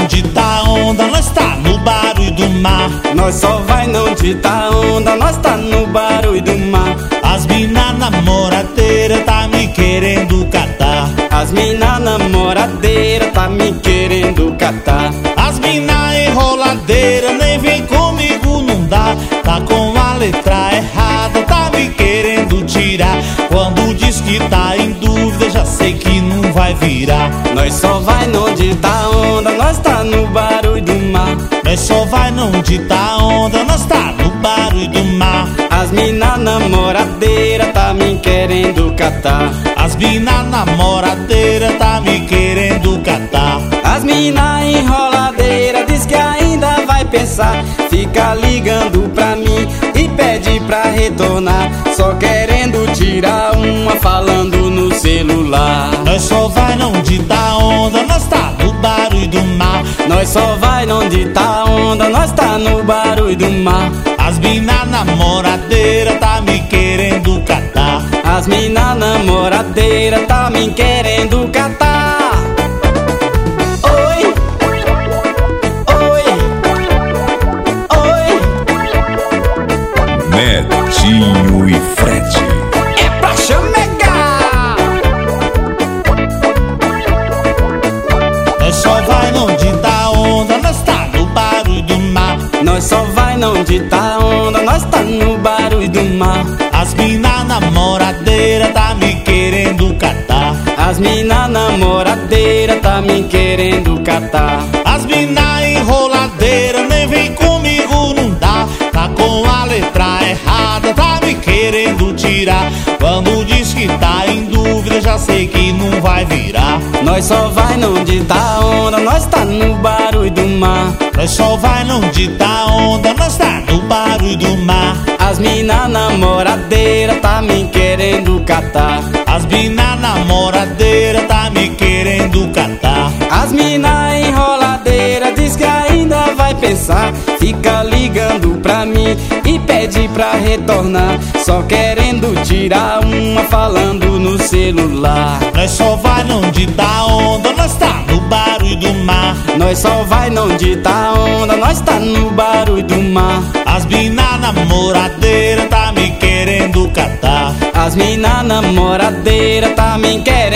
onde tá onda, nós tá no barulho do mar. Nós só vai onde tá onda, nós tá no barulho do mar. As mina namoradeira tá me querendo catar. As mina namoradeira tá me querendo catar. As mina enroladeira nem vem comigo, não dá. Tá com a letra errada, tá me querendo tirar. Quando diz que tá em dúvida, já sei que não vai virar. Nós só vai onde tá onda, nós tá no barulho do mar. Nós só vai onde tá onda, nós tá no barulho do mar. As mina namoradeira tá me querendo catar. As mina namoradeira tá me querendo catar. As mina enroladeira diz que ainda vai pensar. Fica ligando pra mim e pede pra retornar. Só querendo tirar uma, falando no celular. Nós só vai onde tá onda, nós tá no barulho do mar. Nós só vai onde tá onda, nós tá no barulho do mar. As mina namoradeira tá me querendo catar. As mina namoradeira tá me querendo catar. Oi, oi, oi. Netinho e Fred. É pra chamegar. Nós só vai onde tá onda, nós tá no barulho do mar. Nós só vai onde tá onda, nós tá no barulho do mar. As mina namoradeira tá me querendo catar. As mina namoradeira tá me querendo catar. As mina enroladeira nem vem comigo, não dá. Tá com a letra errada, tá me querendo tirar. Quando diz que tá em dúvida, já sei que não vai virar. Nós só vai onde tá onda, nós tá no barulho do mar. Nós só vai onde tá onda, nós tá no barulho do mar. As mina namoradeira tá me querendo catar. As mina namoradeira tá me querendo catar. As mina enroladeira diz que ainda vai pensar. Fica ligando pra mim e pede pra retornar. Só querendo tirar uma, falando no celular. Nós só vai onde tá onda, nós tá no barulho do mar. Nós só vai onde tá onda, nós tá no barulho do mar. As mina namoradeira tá me querendo catar. As mina namoradeira tá me querendo